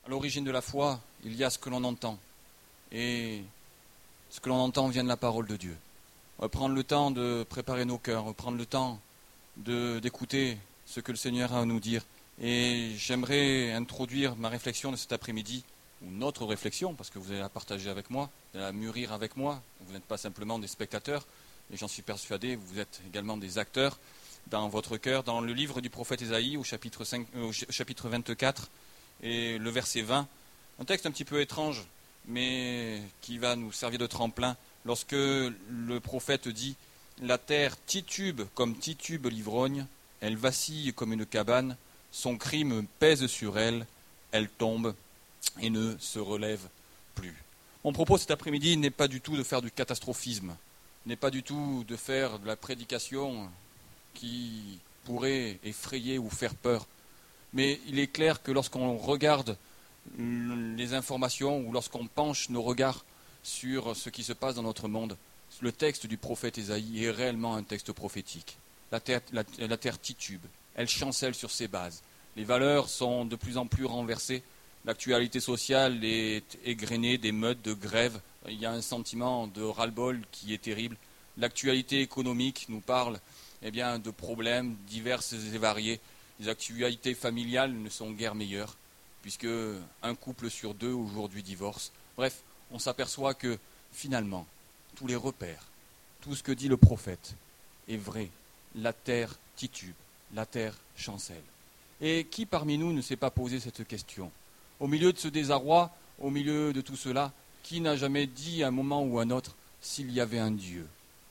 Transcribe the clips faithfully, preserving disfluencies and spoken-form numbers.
l'origine de la foi, il y a ce que l'on entend. Et ce que l'on entend vient de la parole de Dieu. On va prendre le temps de préparer nos cœurs, on va prendre le temps de, d'écouter ce que le Seigneur a à nous dire. Et j'aimerais introduire ma réflexion de cet après-midi, ou notre réflexion, parce que vous allez la partager avec moi, vous allez la mûrir avec moi. Vous n'êtes pas simplement des spectateurs, et j'en suis persuadé, vous êtes également des acteurs dans votre cœur. Dans le livre du prophète Ésaïe, au chapitre, cinq, euh, au chapitre vingt-quatre, et le verset vingt, un texte un petit peu étrange, mais qui va nous servir de tremplin, lorsque le prophète dit « La terre titube comme titube l'ivrogne, elle vacille comme une cabane, son crime pèse sur elle, elle tombe et ne se relève plus. » Mon propos cet après-midi n'est pas du tout de faire du catastrophisme, n'est pas du tout de faire de la prédication qui pourrait effrayer ou faire peur. Mais il est clair que lorsqu'on regarde les informations ou lorsqu'on penche nos regards sur ce qui se passe dans notre monde, le texte du prophète Ésaïe est réellement un texte prophétique. La terre, la, la terre titube, elle chancelle sur ses bases. Les valeurs sont de plus en plus renversées. L'actualité sociale est égrenée d'émeutes, de grèves. Il y a un sentiment de ras-le-bol qui est terrible. L'actualité économique nous parle eh bien, de problèmes divers et variés. Les actualités familiales ne sont guère meilleures, puisque un couple sur deux aujourd'hui divorce. Bref, on s'aperçoit que finalement, tous les repères, tout ce que dit le prophète est vrai. La terre titube, la terre chancelle. Et qui parmi nous ne s'est pas posé cette question ? Au milieu de ce désarroi, au milieu de tout cela, qui n'a jamais dit à un moment ou à un autre « s'il y avait un Dieu » ?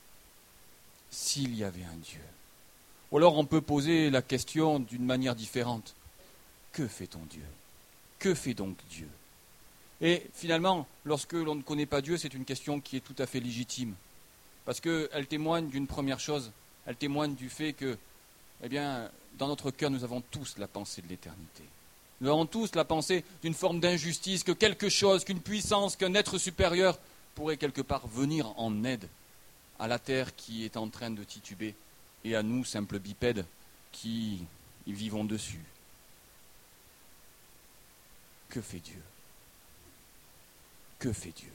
S'il y avait un Dieu. Ou alors on peut poser la question d'une manière différente. Que fait ton Dieu ? Que fait donc Dieu ? Et finalement, lorsque l'on ne connaît pas Dieu, c'est une question qui est tout à fait légitime. Parce qu'elle témoigne d'une première chose. Elle témoigne du fait que, eh bien, dans notre cœur, nous avons tous la pensée de l'éternité. Nous avons tous la pensée d'une forme d'injustice, que quelque chose, qu'une puissance, qu'un être supérieur pourrait quelque part venir en aide à la terre qui est en train de tituber et à nous, simples bipèdes, qui y vivons dessus. Que fait Dieu ? Que fait Dieu ?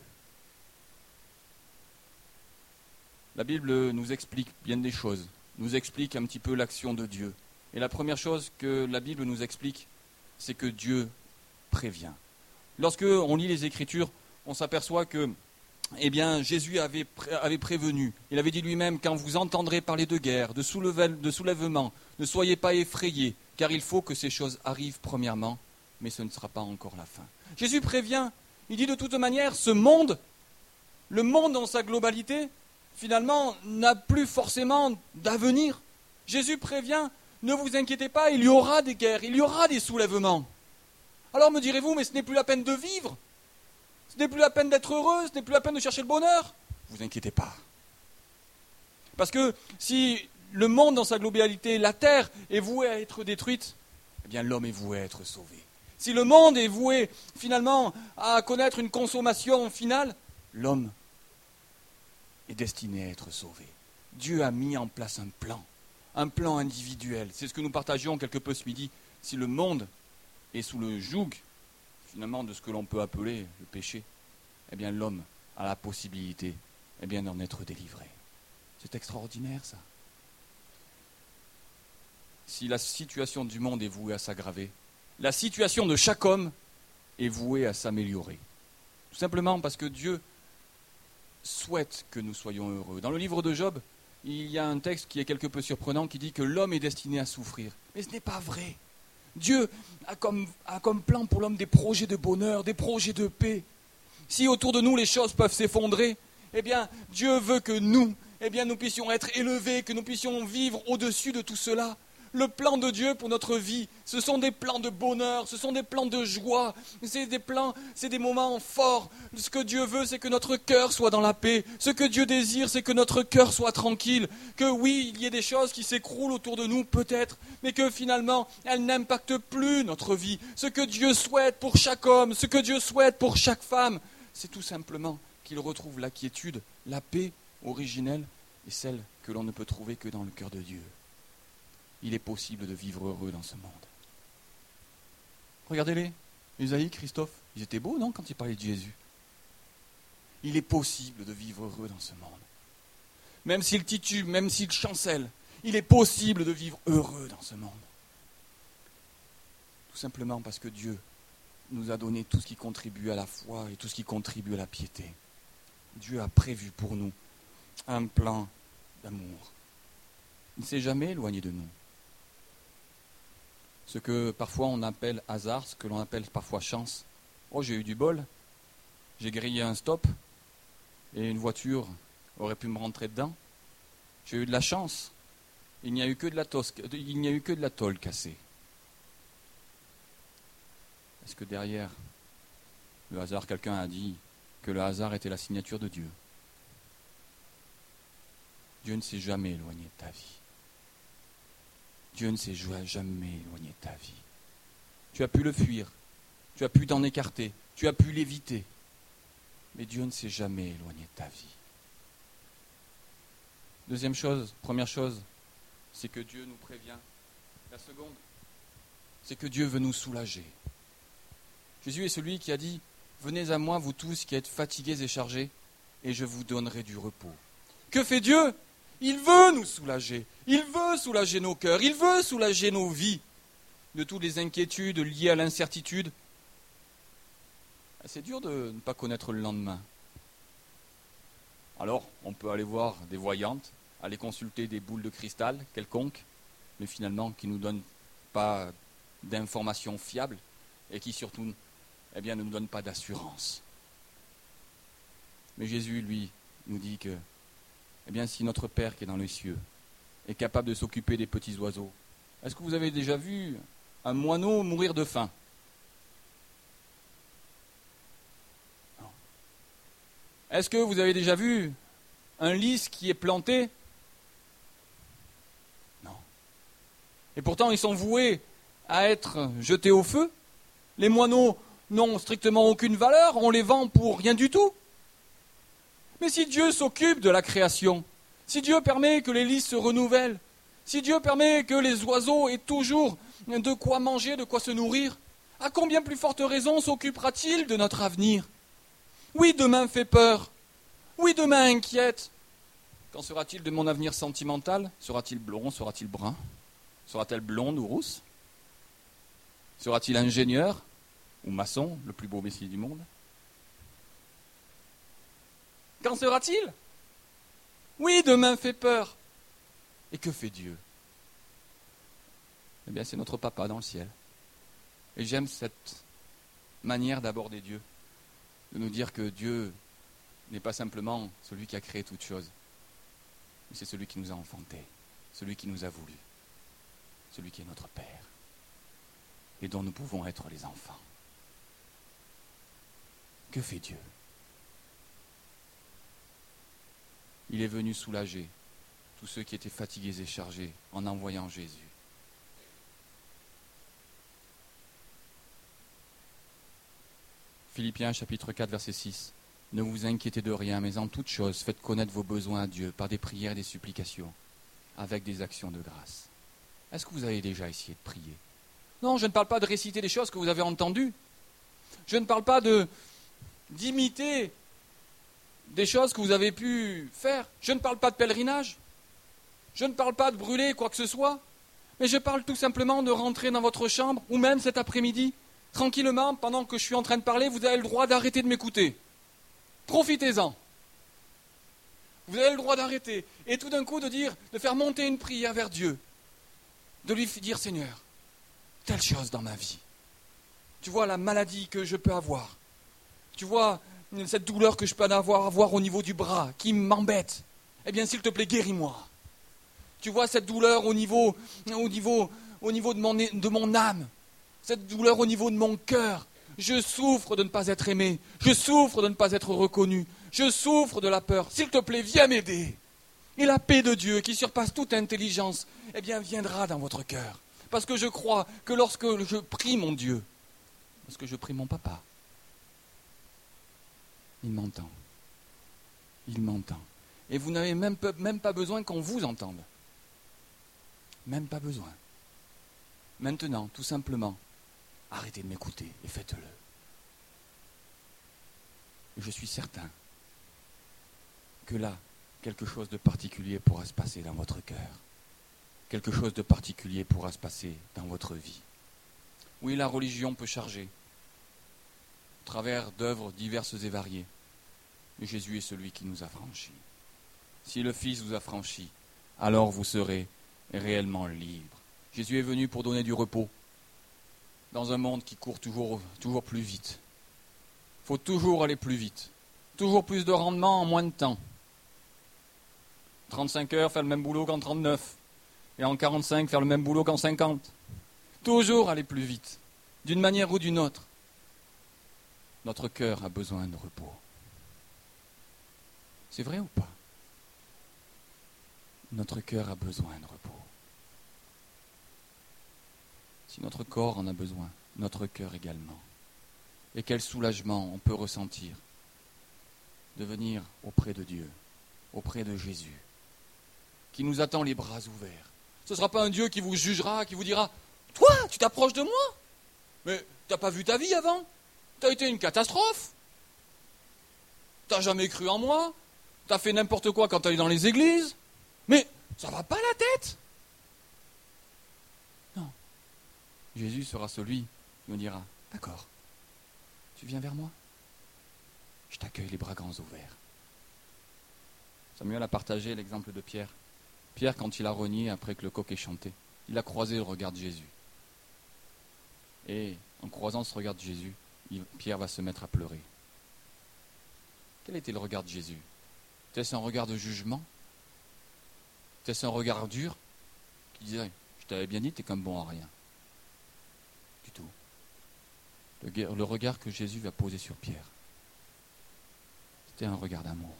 La Bible nous explique bien des choses, nous explique un petit peu l'action de Dieu. Et la première chose que la Bible nous explique, c'est que Dieu prévient. Lorsque on lit les Écritures, on s'aperçoit que eh bien, Jésus avait, pré- avait prévenu. Il avait dit lui-même, quand vous entendrez parler de guerre, de, souleve- de soulèvement, ne soyez pas effrayés, car il faut que ces choses arrivent premièrement, mais ce ne sera pas encore la fin. Jésus prévient, il dit de toute manière, ce monde, le monde dans sa globalité, finalement, n'a plus forcément d'avenir. Jésus prévient, ne vous inquiétez pas, il y aura des guerres, il y aura des soulèvements. Alors me direz-vous, mais ce n'est plus la peine de vivre ? Ce n'est plus la peine d'être heureux, ce n'est plus la peine de chercher le bonheur. Ne vous inquiétez pas. Parce que si le monde dans sa globalité, la terre, est vouée à être détruite, eh bien l'homme est voué à être sauvé. Si le monde est voué finalement à connaître une consommation finale, l'homme est destiné à être sauvé. Dieu a mis en place un plan, un plan individuel. C'est ce que nous partagions quelque peu ce midi. Si le monde est sous le joug finalement de ce que l'on peut appeler le péché, eh bien l'homme a la possibilité eh bien, d'en être délivré. C'est extraordinaire ça. Si la situation du monde est vouée à s'aggraver, la situation de chaque homme est vouée à s'améliorer. Tout simplement parce que Dieu souhaite que nous soyons heureux. Dans le livre de Job, il y a un texte qui est quelque peu surprenant qui dit que l'homme est destiné à souffrir. Mais ce n'est pas vrai. Dieu a comme, a comme plan pour l'homme des projets de bonheur, des projets de paix. Si autour de nous les choses peuvent s'effondrer, eh bien Dieu veut que nous, eh bien nous puissions être élevés, que nous puissions vivre au-dessus de tout cela. Le plan de Dieu pour notre vie, ce sont des plans de bonheur, ce sont des plans de joie, c'est des plans, c'est des moments forts. Ce que Dieu veut, c'est que notre cœur soit dans la paix. Ce que Dieu désire, c'est que notre cœur soit tranquille. Que oui, il y ait des choses qui s'écroulent autour de nous, peut-être, mais que finalement, elles n'impactent plus notre vie. Ce que Dieu souhaite pour chaque homme, ce que Dieu souhaite pour chaque femme, c'est tout simplement qu'il retrouve la quiétude, la paix originelle et celle que l'on ne peut trouver que dans le cœur de Dieu. Il est possible de vivre heureux dans ce monde. Regardez-les, Isaïe, Christophe, ils étaient beaux, non, quand ils parlaient de Jésus? Il est possible de vivre heureux dans ce monde. Même s'il titube, même s'il chancelle, il est possible de vivre heureux dans ce monde. Tout simplement parce que Dieu nous a donné tout ce qui contribue à la foi et tout ce qui contribue à la piété. Dieu a prévu pour nous un plan d'amour. Il ne s'est jamais éloigné de nous. Ce que parfois on appelle hasard, ce que l'on appelle parfois chance. Oh, j'ai eu du bol, j'ai grillé un stop et une voiture aurait pu me rentrer dedans. J'ai eu de la chance. Il n'y a eu que de la, tos, il n'y a eu que de la tôle cassée. Est-ce que derrière le hasard, quelqu'un a dit que le hasard était la signature de Dieu? Dieu ne s'est jamais éloigné de ta vie. Dieu ne s'est jamais éloigné de ta vie. Tu as pu le fuir, tu as pu t'en écarter, tu as pu l'éviter, mais Dieu ne s'est jamais éloigné de ta vie. Deuxième chose, première chose, c'est que Dieu nous prévient. La seconde, c'est que Dieu veut nous soulager. Jésus est celui qui a dit « Venez à moi, vous tous qui êtes fatigués et chargés, et je vous donnerai du repos. » Que fait Dieu? Il veut nous soulager. Il veut soulager nos cœurs. Il veut soulager nos vies de toutes les inquiétudes liées à l'incertitude. C'est dur de ne pas connaître le lendemain. Alors, on peut aller voir des voyantes, aller consulter des boules de cristal quelconques, mais finalement qui ne nous donnent pas d'informations fiables et qui surtout eh bien, ne nous donnent pas d'assurance. Mais Jésus, lui, nous dit que eh bien, si notre Père qui est dans les cieux est capable de s'occuper des petits oiseaux, est-ce que vous avez déjà vu un moineau mourir de faim? Non. Est-ce que vous avez déjà vu un lys qui est planté? Non. Et pourtant, ils sont voués à être jetés au feu. Les moineaux n'ont strictement aucune valeur, on les vend pour rien du tout. Mais si Dieu s'occupe de la création, si Dieu permet que les lys se renouvellent, si Dieu permet que les oiseaux aient toujours de quoi manger, de quoi se nourrir, à combien plus forte raison s'occupera-t-il de notre avenir? Oui, demain fait peur. Oui, demain inquiète. Qu'en sera-t-il de mon avenir sentimental? Sera-t-il blond? Sera-t-il brun? Sera-t-elle blonde ou rousse? Sera-t-il ingénieur ou maçon, le plus beau métier du monde? Qu'en sera-t-il? Oui, demain fait peur. Et que fait Dieu? Eh bien, c'est notre papa dans le ciel. Et j'aime cette manière d'aborder Dieu, de nous dire que Dieu n'est pas simplement celui qui a créé toutes choses, mais c'est celui qui nous a enfantés, celui qui nous a voulu, celui qui est notre Père, et dont nous pouvons être les enfants. Que fait Dieu? Il est venu soulager tous ceux qui étaient fatigués et chargés en envoyant Jésus. Philippiens chapitre quatre verset six. Ne vous inquiétez de rien, mais en toute chose, faites connaître vos besoins à Dieu par des prières et des supplications, avec des actions de grâce. Est-ce que vous avez déjà essayé de prier? Non, je ne parle pas de réciter des choses que vous avez entendues. Je ne parle pas de d'imiter des choses que vous avez pu faire. Je ne parle pas de pèlerinage. Je ne parle pas de brûler quoi que ce soit. Mais je parle tout simplement de rentrer dans votre chambre, ou même cet après-midi, tranquillement, pendant que je suis en train de parler, vous avez le droit d'arrêter de m'écouter. Profitez-en. Vous avez le droit d'arrêter. Et tout d'un coup de dire, de faire monter une prière vers Dieu. De lui dire, Seigneur, telle chose dans ma vie. Tu vois la maladie que je peux avoir. Tu vois cette douleur que je peux avoir, avoir au niveau du bras, qui m'embête. Eh bien, s'il te plaît, guéris-moi. Tu vois cette douleur au niveau, au niveau, au niveau de mon, de mon âme. Cette douleur au niveau de mon cœur. Je souffre de ne pas être aimé. Je souffre de ne pas être reconnu. Je souffre de la peur. S'il te plaît, viens m'aider. Et la paix de Dieu, qui surpasse toute intelligence, eh bien, viendra dans votre cœur. Parce que je crois que lorsque je prie mon Dieu, lorsque je prie mon papa, il m'entend. Il m'entend. Et vous n'avez même, même pas besoin qu'on vous entende. Même pas besoin. Maintenant, tout simplement, arrêtez de m'écouter et faites-le. Et je suis certain que là, quelque chose de particulier pourra se passer dans votre cœur. Quelque chose de particulier pourra se passer dans votre vie. Oui, la religion peut charger, au travers d'œuvres diverses et variées. Mais Jésus est celui qui nous a franchis. Si le Fils vous a franchi, alors vous serez réellement libre. Jésus est venu pour donner du repos dans un monde qui court toujours, toujours plus vite. Il faut toujours aller plus vite. Toujours plus de rendement en moins de temps. trente-cinq heures, faire le même boulot qu'en trente-neuf. Et en quarante-cinq, faire le même boulot qu'en cinquante. Toujours aller plus vite, d'une manière ou d'une autre. Notre cœur a besoin de repos. C'est vrai ou pas? Notre cœur a besoin de repos. Si notre corps en a besoin, notre cœur également. Et quel soulagement on peut ressentir de venir auprès de Dieu, auprès de Jésus, qui nous attend les bras ouverts. Ce ne sera pas un Dieu qui vous jugera, qui vous dira « Toi, tu t'approches de moi? Mais tu n'as pas vu ta vie avant? Tu as été une catastrophe? Tu n'as jamais cru en moi? Tu as fait n'importe quoi quand tu es allé dans les églises? Mais ça va pas la tête ?» Non. Jésus sera celui qui nous dira « D'accord, tu viens vers moi? Je t'accueille les bras grands ouverts. » Samuel a partagé l'exemple de Pierre. Pierre, quand il a renié après que le coq ait chanté, il a croisé le regard de Jésus. Et en croisant ce regard de Jésus, il, Pierre va se mettre à pleurer. Quel était le regard de Jésus? Était-ce un regard de jugement? Était-ce un regard dur qui disait « Je t'avais bien dit, t'es comme bon à rien ». Du tout. Le, le regard que Jésus va poser sur Pierre, c'était un regard d'amour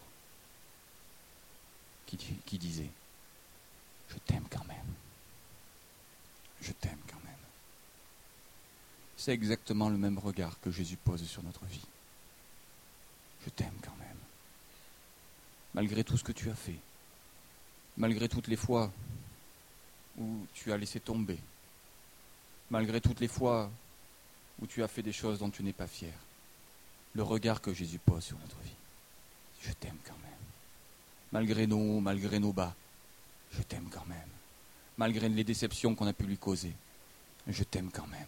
qui, qui disait « Je t'aime quand même. Je t'aime quand même. » C'est exactement le même regard que Jésus pose sur notre vie. Je t'aime quand même. Malgré tout ce que tu as fait, malgré toutes les fois où tu as laissé tomber, malgré toutes les fois où tu as fait des choses dont tu n'es pas fier, le regard que Jésus pose sur notre vie, je t'aime quand même. Malgré nos hauts, malgré nos bas, je t'aime quand même. Malgré les déceptions qu'on a pu lui causer, je t'aime quand même.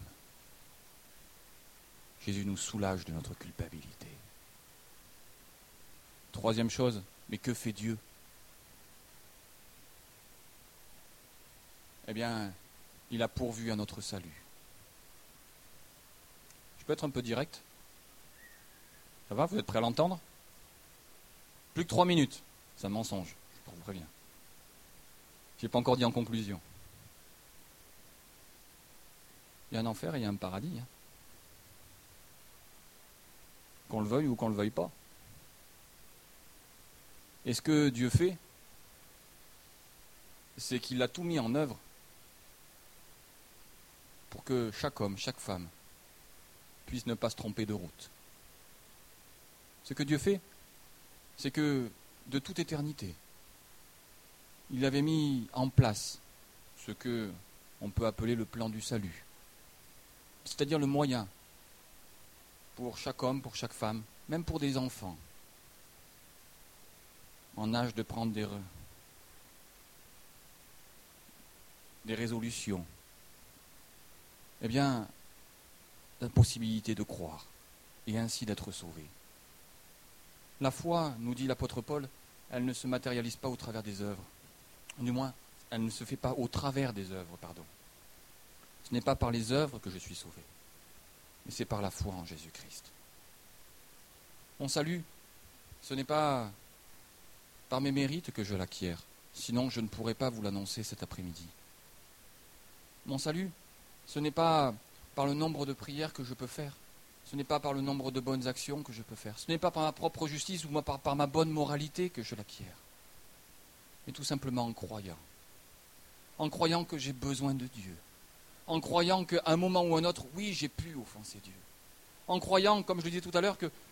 Jésus nous soulage de notre culpabilité. Troisième chose, mais que fait Dieu? Eh bien, il a pourvu à notre salut. Je peux être un peu direct? Ça va? Vous êtes prêts à l'entendre? Plus que trois minutes. C'est un mensonge, je vous préviens. Je n'ai pas encore dit en conclusion. Il y a un enfer et il y a un paradis. Hein. Qu'on le veuille ou qu'on ne le veuille pas. Et ce que Dieu fait, c'est qu'il a tout mis en œuvre pour que chaque homme, chaque femme puisse ne pas se tromper de route. Ce que Dieu fait, c'est que de toute éternité, il avait mis en place ce que on peut appeler le plan du salut, c'est-à-dire le moyen pour chaque homme, pour chaque femme, même pour des enfants, en âge de prendre des, des résolutions, eh bien, la possibilité de croire et ainsi d'être sauvé. La foi, nous dit l'apôtre Paul, elle ne se matérialise pas au travers des œuvres. Du moins, elle ne se fait pas au travers des œuvres, pardon. Ce n'est pas par les œuvres que je suis sauvé, mais c'est par la foi en Jésus-Christ. Mon salut, ce n'est pas par mes mérites que je l'acquiers, sinon je ne pourrais pas vous l'annoncer cet après-midi. Mon salut, ce n'est pas par le nombre de prières que je peux faire, ce n'est pas par le nombre de bonnes actions que je peux faire, ce n'est pas par ma propre justice ou par, par ma bonne moralité que je l'acquiers, mais tout simplement en croyant. En croyant que j'ai besoin de Dieu. En croyant qu'à un moment ou un autre, oui, j'ai pu offenser Dieu. En croyant, comme je le disais tout à l'heure, que